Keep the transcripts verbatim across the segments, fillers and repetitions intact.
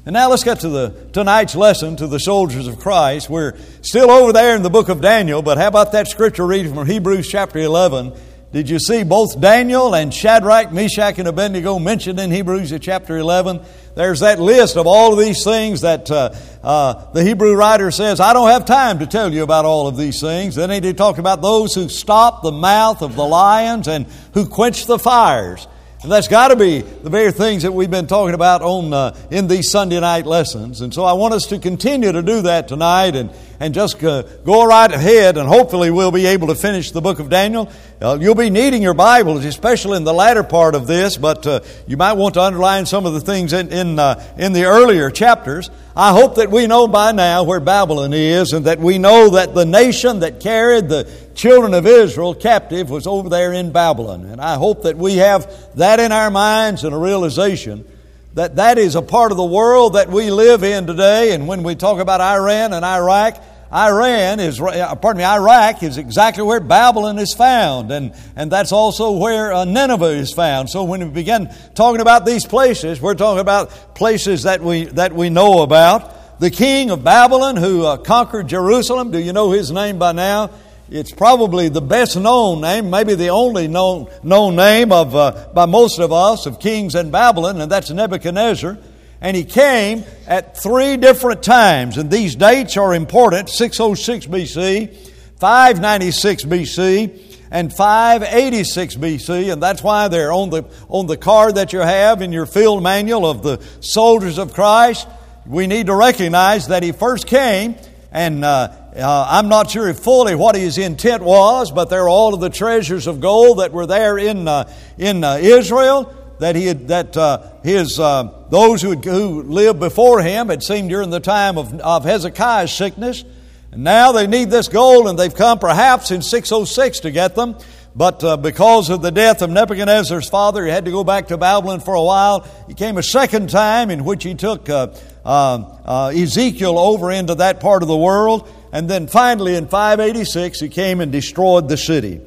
And now let's get to the tonight's lesson, to the soldiers of Christ. We're still over there in the book of Daniel, but how about that scripture reading from Hebrews chapter eleven? Did you see both Daniel and Shadrach, Meshach, and Abednego mentioned in Hebrews chapter eleven? There's that list of all of these things that uh, uh, the Hebrew writer says, I don't have time to tell you about all of these things. Then he talked about those who stopped the mouth of the lions and who quenched the fires. And that's got to be the very things that we've been talking about on uh, in these Sunday night lessons. And so I want us to continue to do that tonight and, and just uh, go right ahead, and hopefully we'll be able to finish the book of Daniel. Uh, you'll be needing your Bibles, especially in the latter part of this, but uh, you might want to underline some of the things in in, uh, in the earlier chapters. I hope that we know by now where Babylon is, and that we know that the nation that carried the children of Israel captive was over there in Babylon. And I hope that we have that in our minds and a realization that that is a part of the world that we live in today. And when we talk about Iran and Iraq, Iran is, pardon me, Iraq is exactly where Babylon is found, and, and that's also where uh, Nineveh is found. So when we begin talking about these places, we're talking about places that we that we know about. The king of Babylon who uh, conquered Jerusalem, do you know his name by now? It's probably the best known name, maybe the only known known name of uh, by most of us of kings in Babylon, and that's Nebuchadnezzar. And he came at three different times, and these dates are important: six oh six B C, five ninety-six B C, and five eighty-six B C. And that's why they're on the on the card that you have in your field manual of the soldiers of Christ. We need to recognize that he first came, and uh, uh, I'm not sure fully what his intent was, but there are all of the treasures of gold that were there in uh, in uh, Israel. That he had, that uh, his uh, those who had, who lived before him had seen during the time of, of Hezekiah's sickness, and now they need this gold, and they've come perhaps in six oh six to get them. But uh, because of the death of Nebuchadnezzar's father, he had to go back to Babylon for a while. He came a second time, in which he took uh, uh, uh, Ezekiel over into that part of the world, and then finally in five eighty-six he came and destroyed the city.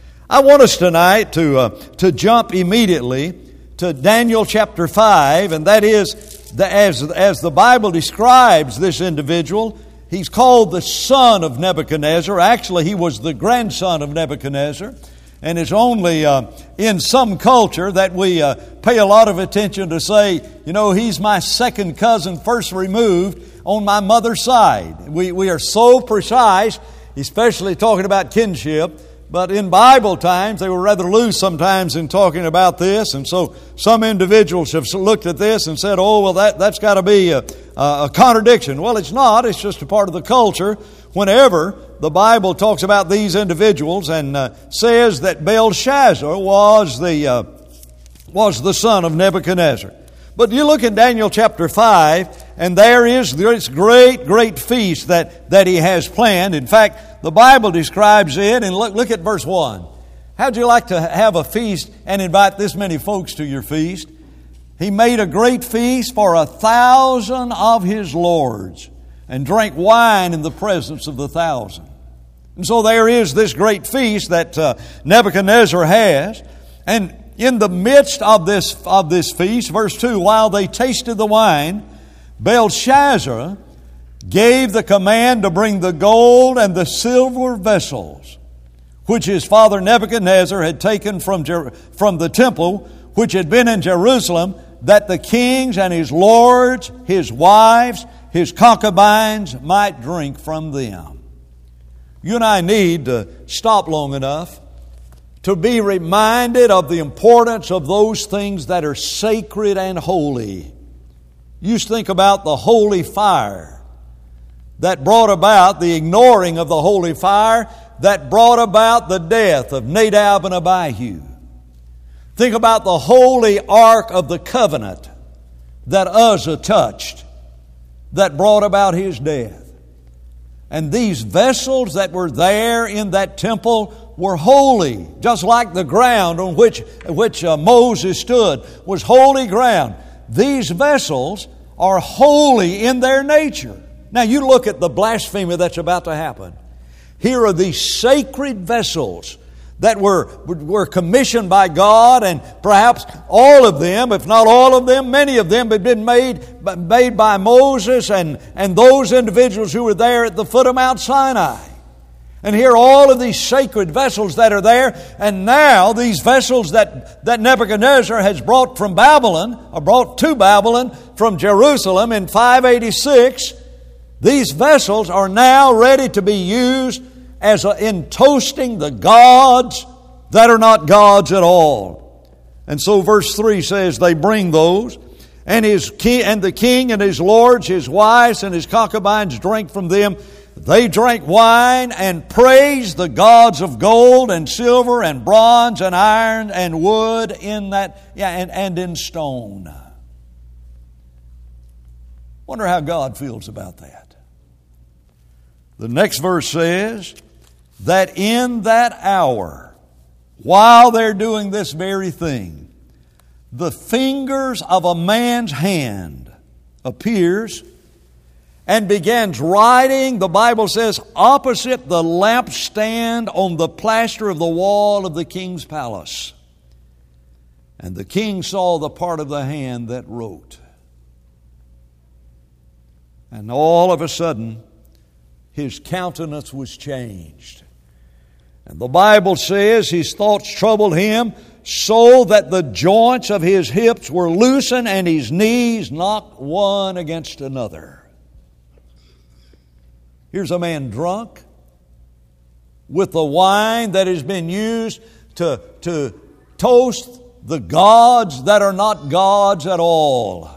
I want us tonight to uh, to jump immediately to Daniel chapter five, and that is, the, as, as the Bible describes this individual, he's called the son of Nebuchadnezzar. Actually, he was the grandson of Nebuchadnezzar, and it's only uh, in some culture that we uh, pay a lot of attention to say, you know, he's my second cousin, first removed on my mother's side. We, we are so precise, especially talking about kinship. But in Bible times, they were rather loose sometimes in talking about this. And so some individuals have looked at this and said, oh, well, that, that's got to be a, a contradiction. Well, it's not. It's just a part of the culture. Whenever the Bible talks about these individuals and uh, says that Belshazzar was the, uh, was the son of Nebuchadnezzar. But you look at Daniel chapter five, and there is this great, great feast that, that he has planned. In fact, the Bible describes it, and look, look at verse one. How'd you like to have a feast and invite this many folks to your feast? He made a great feast for a thousand of his lords, and drank wine in the presence of the thousand. And so there is this great feast that uh, Nebuchadnezzar has, and in the midst of this of this feast, verse two, while they tasted the wine, Belshazzar gave the command to bring the gold and the silver vessels, which his father Nebuchadnezzar had taken from, Jer- from the temple, which had been in Jerusalem, that the kings and his lords, his wives, his concubines might drink from them. You and I need to stop long enough to be reminded of the importance of those things that are sacred and holy. You think about the holy fire that brought about the ignoring of the holy fire that brought about the death of Nadab and Abihu. Think about the holy ark of the covenant that Uzzah touched that brought about his death. And these vessels that were there in that temple were holy, just like the ground on which, which uh, Moses stood was holy ground. These vessels are holy in their nature. Now you look at the blasphemy that's about to happen. Here are these sacred vessels that were, were commissioned by God, and perhaps all of them, if not all of them, many of them had been made, made by Moses and, and those individuals who were there at the foot of Mount Sinai. And here are all of these sacred vessels that are there, and now these vessels that, that Nebuchadnezzar has brought from Babylon, or brought to Babylon from Jerusalem in five eighty-six, these vessels are now ready to be used as a, in toasting the gods that are not gods at all. And so verse three says, they bring those, and his king, and the king and his lords, his wives and his concubines drank from them. They drank wine and praised the gods of gold and silver and bronze and iron and wood in that, yeah, and, and in stone. Wonder how God feels about that. The next verse says that in that hour, while they're doing this very thing, the fingers of a man's hand appears and begins writing, the Bible says, opposite the lampstand on the plaster of the wall of the king's palace. And the king saw the part of the hand that wrote. And all of a sudden, his countenance was changed. And the Bible says his thoughts troubled him so that the joints of his hips were loosened and his knees knocked one against another. Here's a man drunk with the wine that has been used to, to toast the gods that are not gods at all.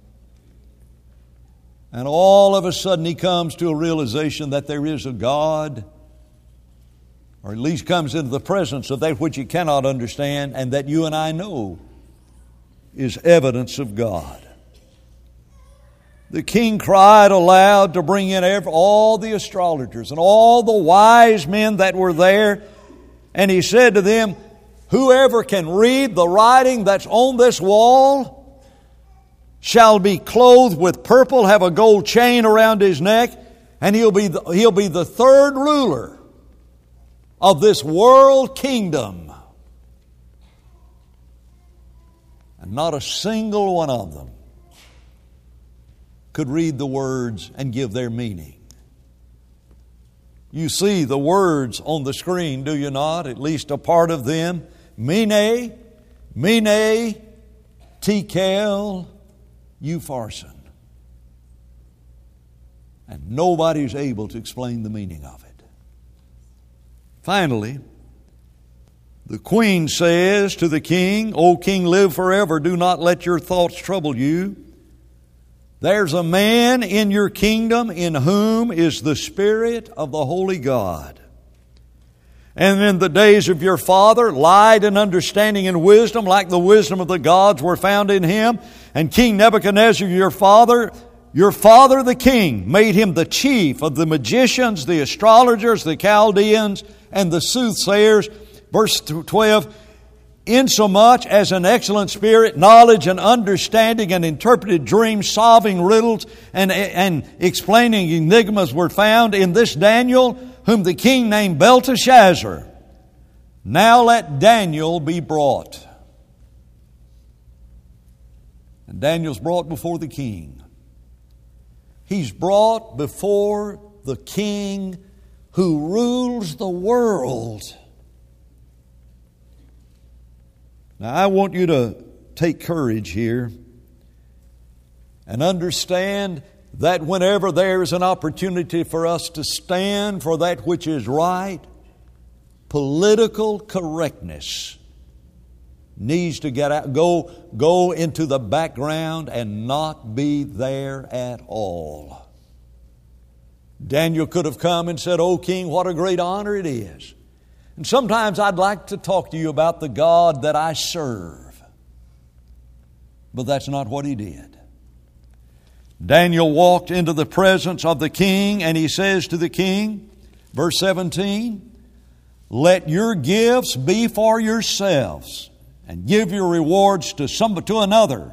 And all of a sudden he comes to a realization that there is a God, or at least comes into the presence of that which he cannot understand, and that you and I know is evidence of God. The king cried aloud to bring in every, all the astrologers and all the wise men that were there. And he said to them, whoever can read the writing that's on this wall shall be clothed with purple, have a gold chain around his neck, and he'll be the, he'll be the third ruler of this world kingdom. And not a single one of them could read the words and give their meaning. You see the words on the screen, do you not? At least a part of them. Mene, Mene, Tekel, Upharsin. And nobody's able to explain the meaning of it. Finally, the queen says to the king, O king, live forever. Do not let your thoughts trouble you. There's a man in your kingdom in whom is the Spirit of the Holy God. And in the days of your father, light and understanding and wisdom, like the wisdom of the gods, were found in him. And King Nebuchadnezzar, your father, your father the king, made him the chief of the magicians, the astrologers, the Chaldeans, and the soothsayers. Verse twelve, insomuch as an excellent spirit, knowledge and understanding and interpreted dreams, solving riddles and, and explaining enigmas were found in this Daniel, whom the king named Belteshazzar. Now let Daniel be brought. And Daniel's brought before the king. He's brought before the king who rules the world. Now, I want you to take courage here and understand that whenever there is an opportunity for us to stand for that which is right, political correctness needs to get out, go, go into the background and not be there at all. Daniel could have come and said, "O king, what a great honor it is." And sometimes I'd like to talk to you about the God that I serve. But that's not what he did. Daniel walked into the presence of the king, and he says to the king, verse seventeen, "Let your gifts be for yourselves, and give your rewards to some to another.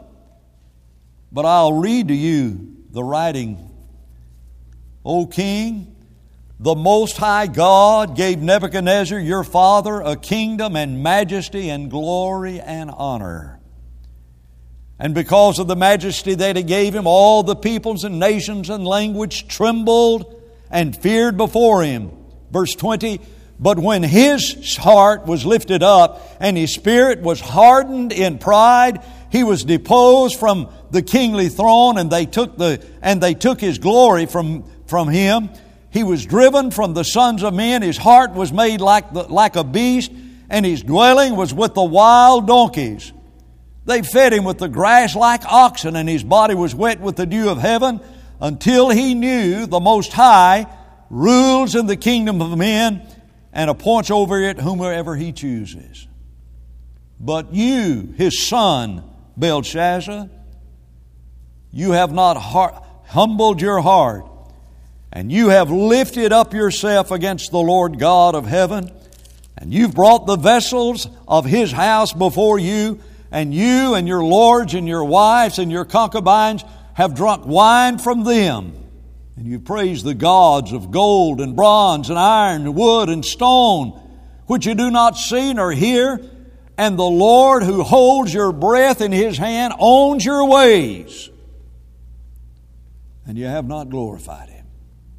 But I'll read to you the writing. O king, The Most High God gave Nebuchadnezzar, your father, a kingdom and majesty and glory and honor. And because of the majesty that He gave him, all the peoples and nations and language trembled and feared before Him. Verse twenty, but when his heart was lifted up and his spirit was hardened in pride, he was deposed from the kingly throne, and they took the and they took his glory from, from him. He was driven from the sons of men. His heart was made like the, like a beast, and his dwelling was with the wild donkeys. They fed him with the grass like oxen, and his body was wet with the dew of heaven, until he knew the Most High rules in the kingdom of men and appoints over it whomever He chooses. But you, his son, Belshazzar, you have not heart, humbled your heart, and you have lifted up yourself against the Lord God of heaven, and you've brought the vessels of His house before you, and you and your lords and your wives and your concubines have drunk wine from them. And you praise the gods of gold and bronze and iron and wood and stone, which you do not see nor hear. And the Lord who holds your breath in His hand owns your ways. And you have not glorified Him.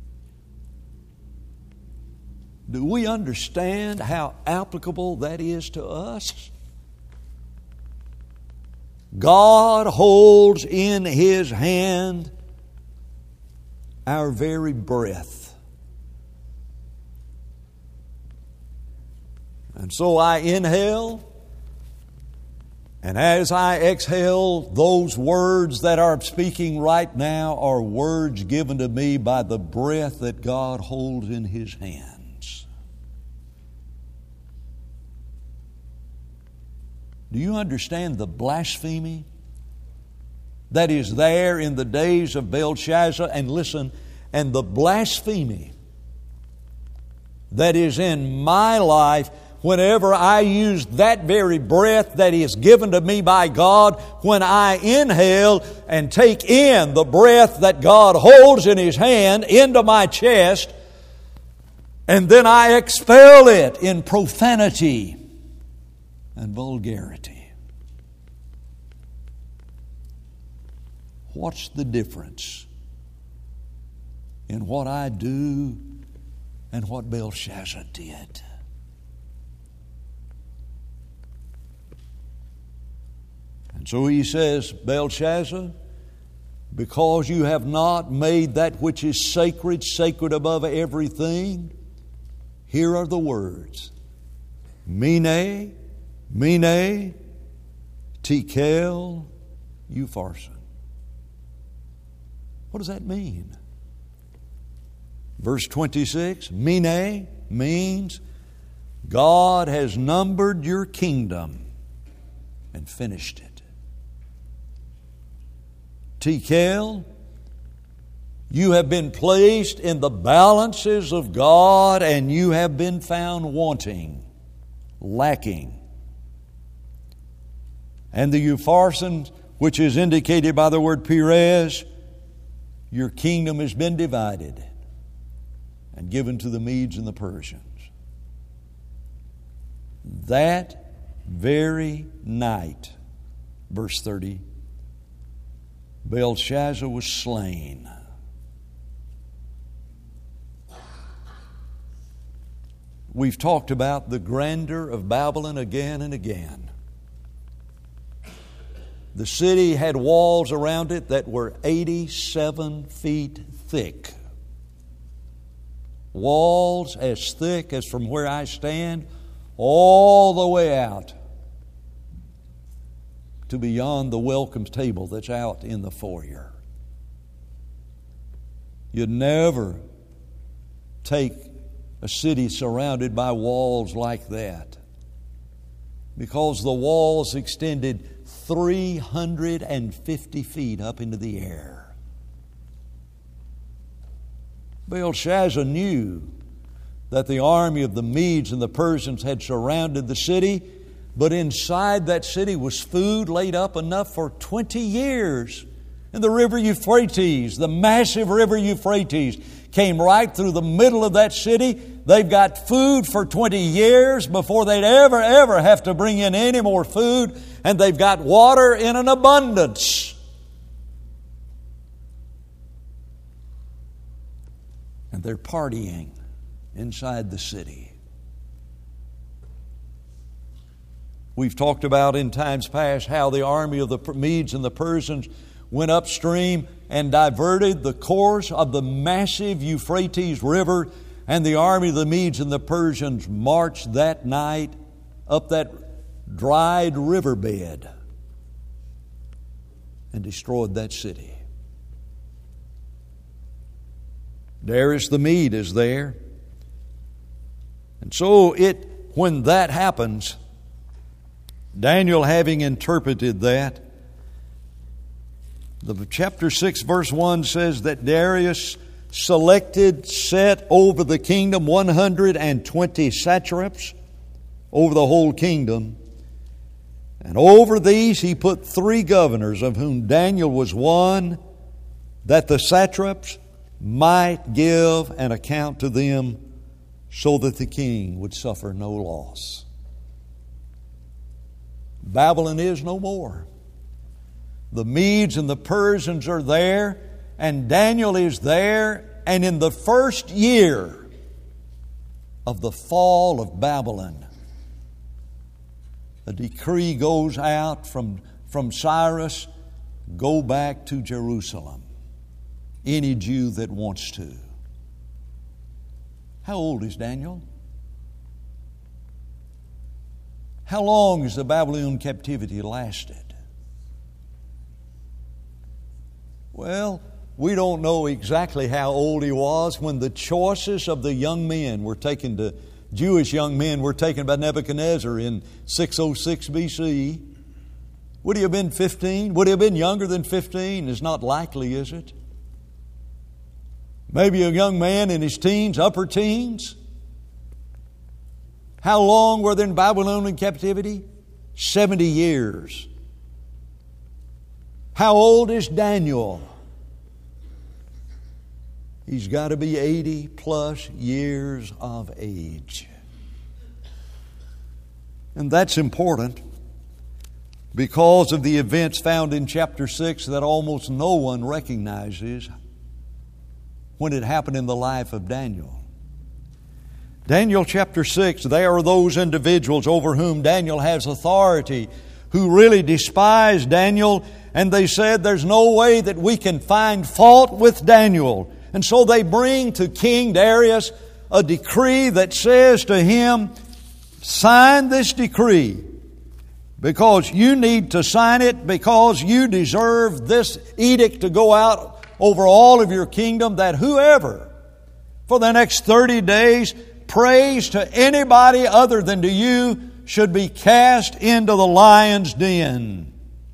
Do we understand how applicable that is to us? God holds in His hand our very breath. And so I inhale, and as I exhale, those words that are speaking right now are words given to me by the breath that God holds in His hands. Do you understand the blasphemy that is there in the days of Belshazzar? And listen, and the blasphemy that is in my life whenever I use that very breath that is given to me by God, when I inhale and take in the breath that God holds in His hand into my chest, and then I expel it in profanity and vulgarity. What's the difference in what I do and what Belshazzar did? And so he says, Belshazzar, because you have not made that which is sacred, sacred above everything, here are the words. Mene, Mene, Tekel, Upharsin. What does that mean? Verse twenty-six, Mene means God has numbered your kingdom and finished it. Tekel, you have been placed in the balances of God, and you have been found wanting, lacking. And the Upharsin, which is indicated by the word Perez, your kingdom has been divided and given to the Medes and the Persians. That very night, verse thirty, Belshazzar was slain. We've talked about the grandeur of Babylon again and again. The city had walls around it that were eighty-seven feet thick. Walls as thick as from where I stand all the way out to beyond the welcome table that's out in the foyer. You'd never take a city surrounded by walls like that, because the walls extended three hundred fifty feet up into the air. Belshazzar knew that the army of the Medes and the Persians had surrounded the city, but inside that city was food laid up enough for twenty years. And the river Euphrates, the massive river Euphrates, came right through the middle of that city. They've got food for twenty years before they'd ever, ever have to bring in any more food. And they've got water in an abundance. And they're partying inside the city. We've talked about in times past how the army of the Medes and the Persians went upstream and diverted the course of the massive Euphrates River, and the army of the Medes and the Persians marched that night up that dried riverbed and destroyed that city. Darius the Mede is there. And so it, when that happens, Daniel having interpreted that, the chapter six verse one says that Darius selected, set over the kingdom one hundred twenty satraps over the whole kingdom. And over these he put three governors, of whom Daniel was one, that the satraps might give an account to them, so that the king would suffer no loss. Babylon is no more. The Medes and the Persians are there, and Daniel is there, and in the first year of the fall of Babylon, a decree goes out from, from Cyrus, go back to Jerusalem. Any Jew that wants to. How old is Daniel? How long has the Babylonian captivity lasted? Well, we don't know exactly how old he was when the choices of the young men were taken to, Jewish young men were taken by Nebuchadnezzar in six oh six B C. Would he have been fifteen? Would he have been younger than fifteen? It's not likely, is it? Maybe a young man in his teens, upper teens. How long were they in Babylonian captivity? Seventy years. How old is Daniel? He's got to be eighty plus years of age. And that's important because of the events found in chapter six that almost no one recognizes when it happened in the life of Daniel. Daniel chapter six, there are those individuals over whom Daniel has authority who really despise Daniel, and they said there's no way that we can find fault with Daniel. And so they bring to King Darius a decree that says to him, sign this decree because you need to sign it because you deserve this edict to go out over all of your kingdom, that whoever for the next thirty days prays to anybody other than to you should be cast into the lion's den.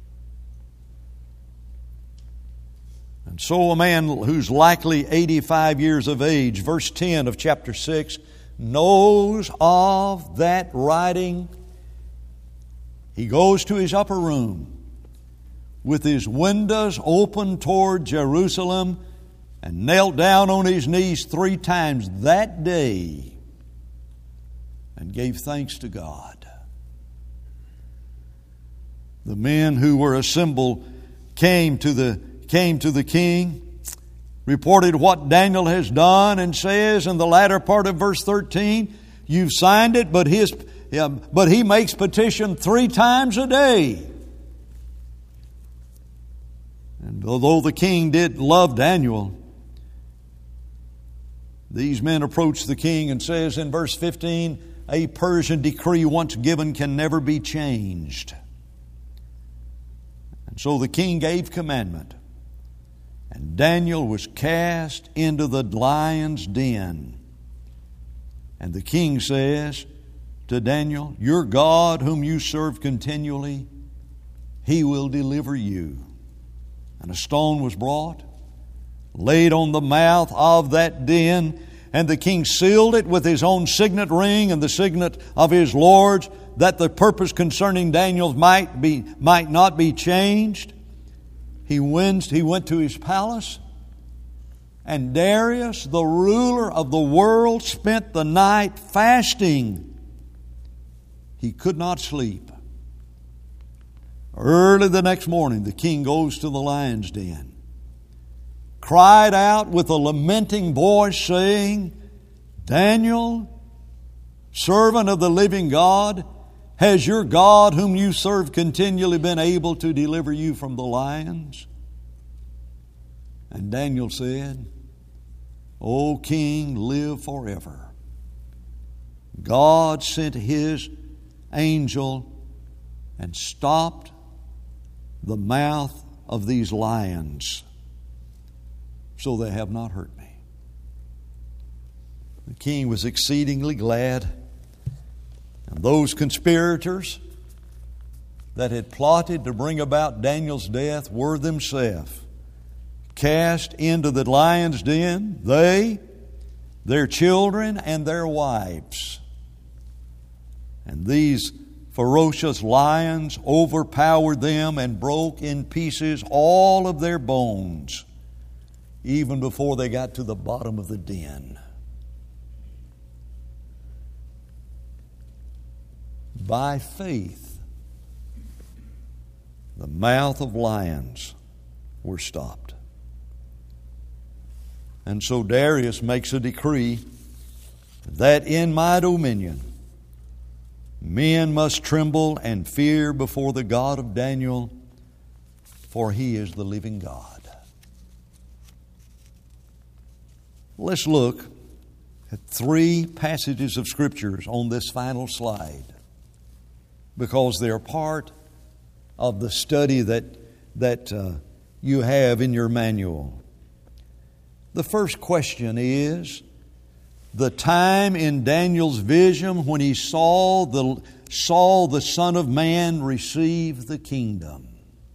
And so a man who's likely eighty-five years of age, verse ten of chapter six, knows of that writing. He goes to his upper room with his windows open toward Jerusalem and knelt down on his knees three times that day and gave thanks to God. The men who were assembled came to the came to the king, reported what Daniel has done, and says in the latter part of verse thirteen, you've signed it, but his yeah, but he makes petition three times a day. And although the king did love Daniel, these men approach the king and says in verse fifteen, a Persian decree once given can never be changed. And so the king gave commandment, and Daniel was cast into the lion's den. And the king says to Daniel, your God whom you serve continually, He will deliver you. And a stone was brought, laid on the mouth of that den, and the king sealed it with his own signet ring and the signet of his lords, that the purpose concerning Daniel might be might not be changed. He went, he went to his palace, And Darius, the ruler of the world, spent the night fasting. He could not sleep. Early the next morning, the king goes to the lion's den, cried out with a lamenting voice, saying, Daniel, servant of the living God, has your God, whom you serve continually, been able to deliver you from the lions? And Daniel said, O king, live forever. God sent His angel and stopped the mouth of these lions, so they have not hurt me. The king was exceedingly glad. And those conspirators that had plotted to bring about Daniel's death were themselves cast into the lion's den, they, their children, and their wives. And these ferocious lions overpowered them and broke in pieces all of their bones, even before they got to the bottom of the den. By faith, the mouth of lions were stopped. And so Darius makes a decree that in my dominion men must tremble and fear before the God of Daniel, for He is the living God. Let's look at three passages of Scriptures on this final slide, because they are part of the study that, that uh, you have in your manual. The first question is the time in Daniel's vision when he saw the, saw the Son of Man receive the kingdom.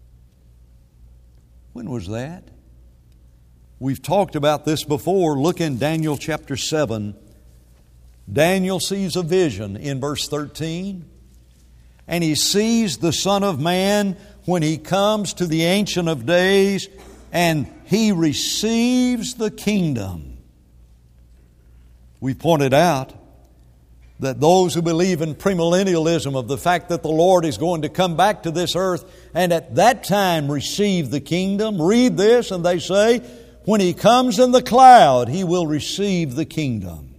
When was that? We've talked about this before. Look in Daniel chapter seven. Daniel sees a vision in verse thirteen. And he sees the Son of Man when He comes to the Ancient of Days and He receives the kingdom. We pointed out that those who believe in premillennialism, of the fact that the Lord is going to come back to this earth and at that time receive the kingdom, read this and they say, when He comes in the cloud, He will receive the kingdom.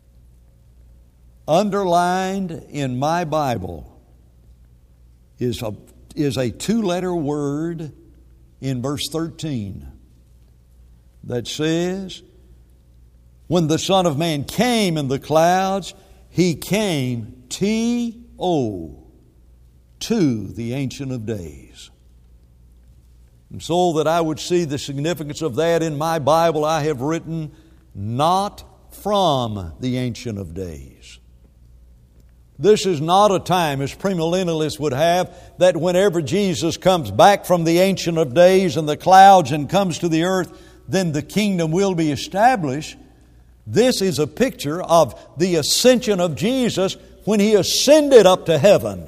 Underlined in my Bible is a, is a two-letter word in verse thirteen that says, when the Son of Man came in the clouds, He came, T O, to the Ancient of Days. And so that I would see the significance of that in my Bible, I have written, not from the Ancient of Days. This is not a time, as premillennialists would have, that whenever Jesus comes back from the Ancient of Days and the clouds and comes to the earth, then the kingdom will be established. This is a picture of the ascension of Jesus when He ascended up to heaven.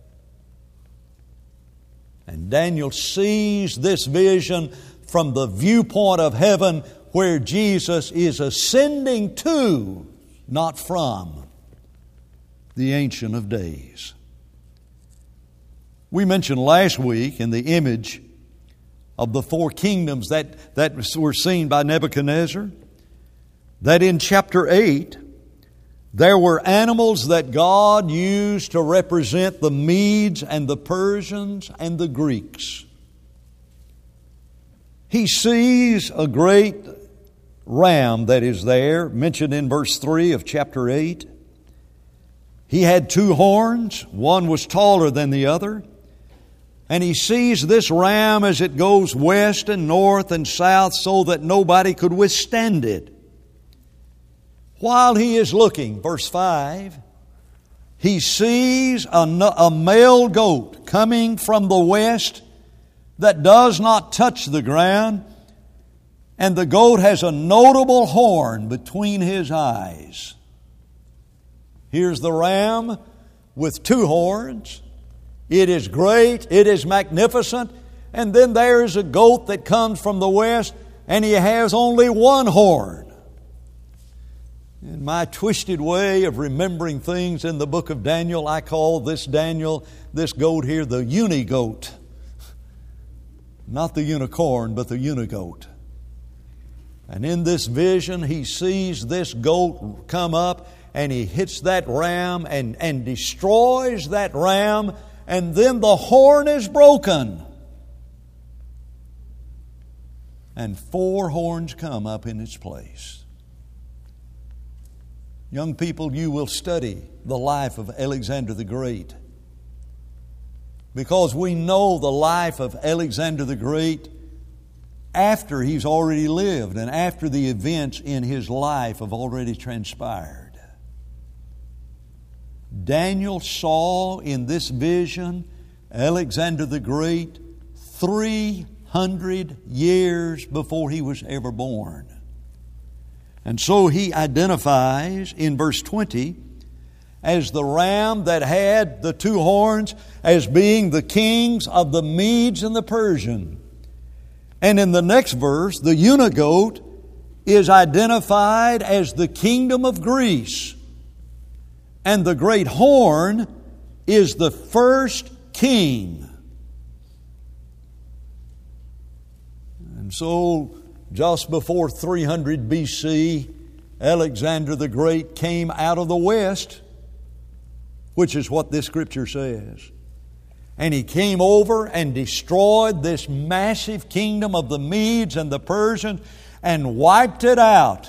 And Daniel sees this vision from the viewpoint of heaven, where Jesus is ascending to, not from, the Ancient of Days. We mentioned last week in the image of the four kingdoms that, that were seen by Nebuchadnezzar, that in chapter eight, there were animals that God used to represent the Medes and the Persians and the Greeks. He sees a great ram that is there, mentioned in verse three of chapter eight. He had two horns, one was taller than the other. And he sees this ram as it goes west and north and south so that nobody could withstand it. While he is looking, verse five, he sees a, a male goat coming from the west that does not touch the ground, and the goat has a notable horn between his eyes. Here's the ram with two horns. It is great, it is magnificent, and then there is a goat that comes from the west, and he has only one horn. In my twisted way of remembering things in the book of Daniel, I call this Daniel, this goat here, the unigoat. Not the unicorn, but the unigoat. And in this vision, he sees this goat come up, and he hits that ram and, and destroys that ram, and then the horn is broken. And four horns come up in its place. Young people, you will study the life of Alexander the Great, because we know the life of Alexander the Great after he's already lived and after the events in his life have already transpired. Daniel saw in this vision Alexander the Great three hundred years before he was ever born. And so he identifies in verse twenty as the ram that had the two horns as being the kings of the Medes and the Persians. And in the next verse, the unigoat is identified as the kingdom of Greece. And the great horn is the first king. And so, just before three hundred B C, Alexander the Great came out of the west, which is what this scripture says. And he came over and destroyed this massive kingdom of the Medes and the Persians and wiped it out.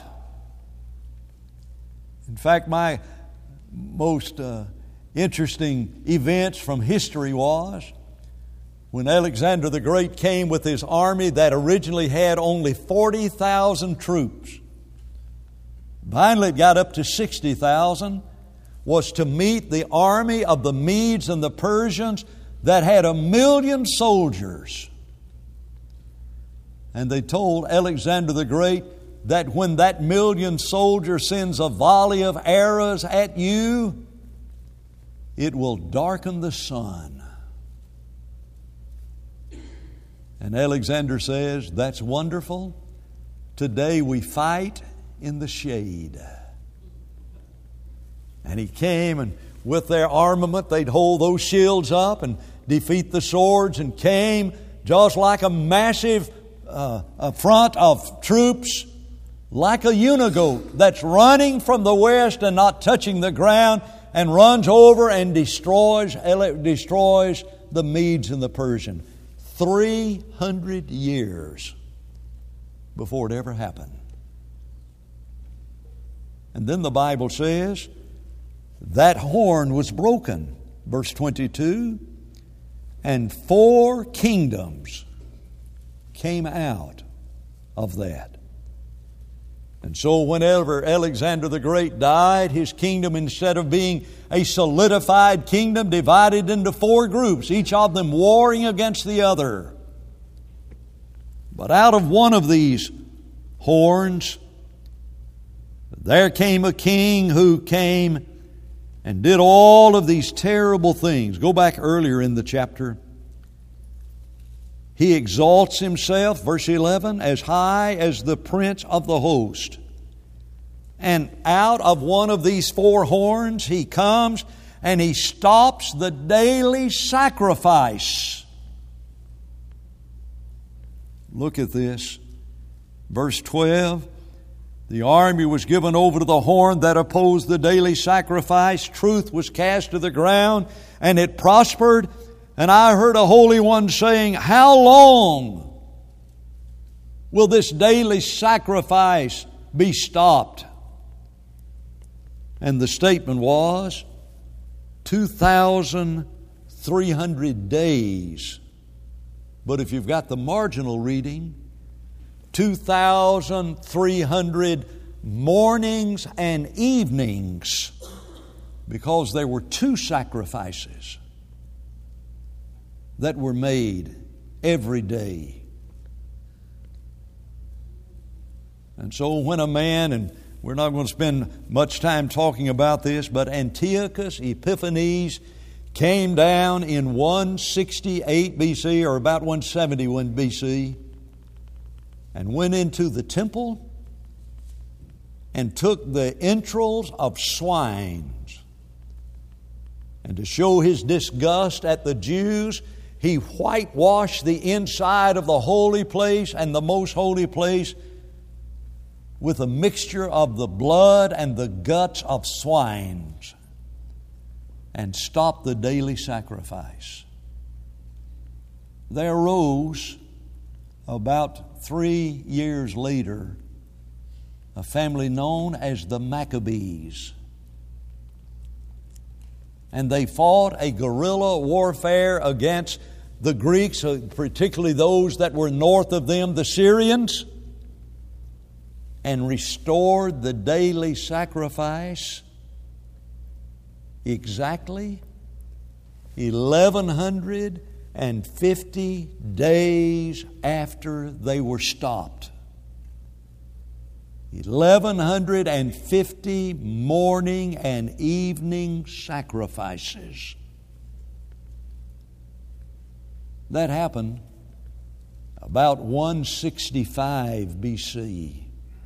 In fact, my most uh, interesting events from history was when Alexander the Great came with his army that originally had only forty thousand troops. Finally it got up to sixty thousand, was to meet the army of the Medes and the Persians that had a million soldiers. And they told Alexander the Great that when that million soldiers sends a volley of arrows at you, it will darken the sun. And Alexander says, that's wonderful. Today we fight in the shade. And he came, and with their armament, they'd hold those shields up and defeat the swords, and came just like a massive uh, a front of troops, like a unigoat that's running from the west and not touching the ground, and runs over and destroys, destroys the Medes and the Persians. Three hundred years before it ever happened. And then the Bible says that horn was broken. Verse twenty-two, and four kingdoms came out of that. And so whenever Alexander the Great died, his kingdom, instead of being a solidified kingdom, divided into four groups, each of them warring against the other. But out of one of these horns, there came a king who came and did all of these terrible things. Go back earlier in the chapter. He exalts himself, verse eleven, as high as the prince of the host. And out of one of these four horns he comes and he stops the daily sacrifice. Look at this. Verse twelve. The army was given over to the horn that opposed the daily sacrifice. Truth was cast to the ground, and it prospered. And I heard a holy one saying, how long will this daily sacrifice be stopped? And the statement was, two thousand three hundred days. But if you've got the marginal reading, two thousand three hundred mornings and evenings, because there were two sacrifices that were made every day. And so when a man, and we're not going to spend much time talking about this, but Antiochus Epiphanes came down in one sixty-eight B C, or about one seventy-one B C, and went into the temple and took the entrails of swines. And to show his disgust at the Jews, he whitewashed the inside of the holy place and the most holy place with a mixture of the blood and the guts of swines, and stopped the daily sacrifice. There arose, about three years later, a family known as the Maccabees. And they fought a guerrilla warfare against the Greeks, particularly those that were north of them, the Syrians, and restored the daily sacrifice exactly eleven fifty days after they were stopped. eleven fifty morning and evening sacrifices. That happened about one sixty-five B C.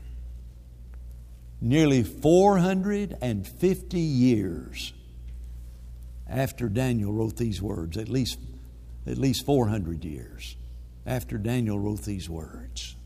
Nearly four hundred fifty years after Daniel wrote these words, at least, at least four hundred years after Daniel wrote these words.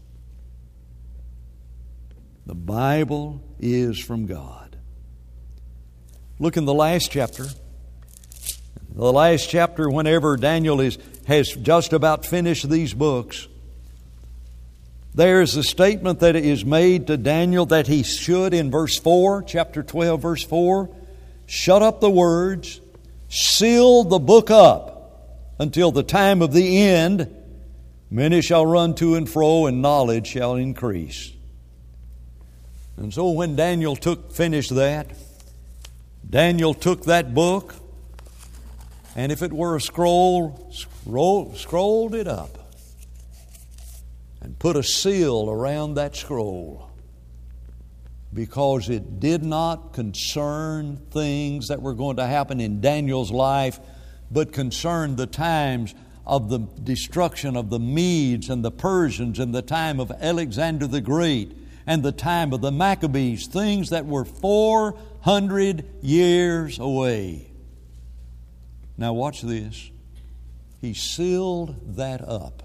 The Bible is from God. Look in the last chapter. The last chapter, whenever Daniel is, has just about finished these books, there is a statement that is made to Daniel that he should, in verse four, chapter twelve, verse four, shut up the words, seal the book up until the time of the end. Many shall run to and fro, and knowledge shall increase. And so when Daniel took finished that, Daniel took that book, and if it were a scroll, scroll scrolled it up and put a seal around that scroll, because it did not concern things that were going to happen in Daniel's life, but concerned the times of the destruction of the Medes and the Persians, and the time of Alexander the Great, and the time of the Maccabees, things that were four hundred years away. Now watch this. He sealed that up.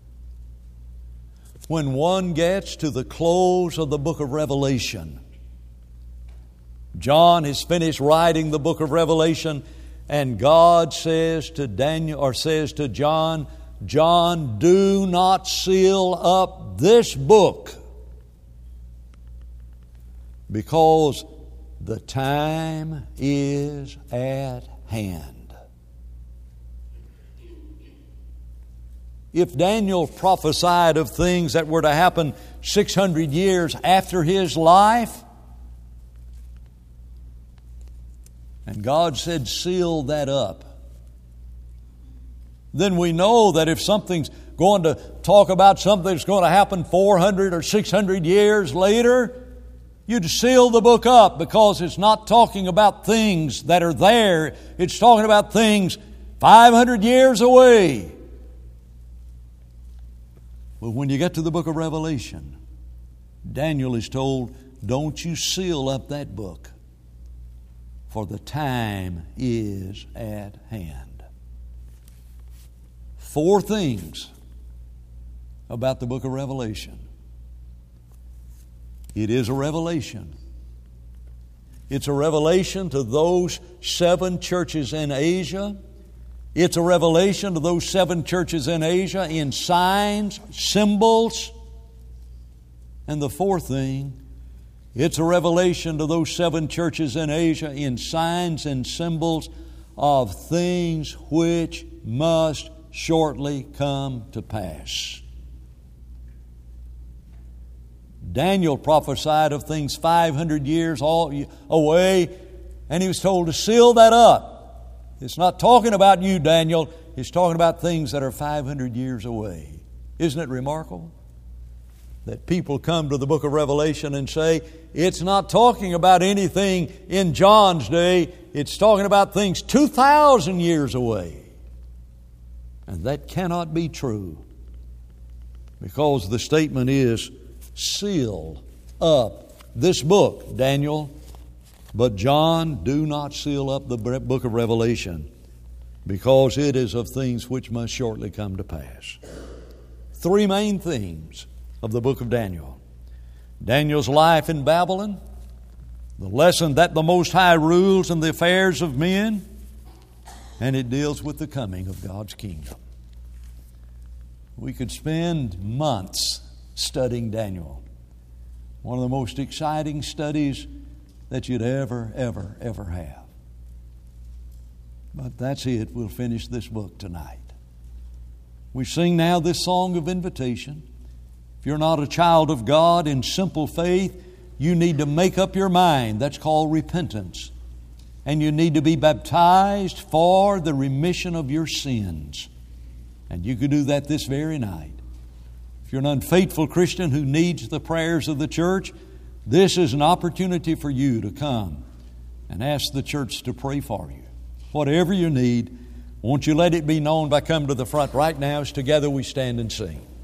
When one gets to the close of the book of Revelation, John has finished writing the book of Revelation, and God says to Daniel, or says to John, John, do not seal up this book, because the time is at hand. If Daniel prophesied of things that were to happen six hundred years after his life, and God said, seal that up, then we know that if something's going to talk about something that's going to happen four hundred or six hundred years later, you'd seal the book up, because it's not talking about things that are there. It's talking about things five hundred years away. But when you get to the book of Revelation, Daniel is told, don't you seal up that book, for the time is at hand. Four things about the book of Revelation. It is a revelation. It's a revelation to those seven churches in Asia. It's a revelation to those seven churches in Asia in signs, symbols. And the fourth thing, it's a revelation to those seven churches in Asia in signs and symbols of things which must shortly come to pass. Daniel prophesied of things five hundred years all away, and he was told to seal that up. It's not talking about you, Daniel. It's talking about things that are five hundred years away. Isn't it remarkable that people come to the book of Revelation and say, it's not talking about anything in John's day. It's talking about things two thousand years away. And that cannot be true. because the statement is, seal up this book, Daniel. But John, do not seal up the book of Revelation, because it is of things which must shortly come to pass. Three main themes of the book of Daniel. Daniel's life in Babylon, the lesson that the Most High rules in the affairs of men, and it deals with the coming of God's kingdom. We could spend months studying Daniel. One of the most exciting studies that you'd ever, ever, ever have. But that's it. We'll finish this book tonight. We sing now this song of invitation. If you're not a child of God in simple faith, you need to make up your mind. That's called repentance. And you need to be baptized for the remission of your sins. And you could do that this very night. If you're an unfaithful Christian who needs the prayers of the church, this is an opportunity for you to come and ask the church to pray for you. Whatever you need, won't you let it be known by coming to the front right now as together we stand and sing.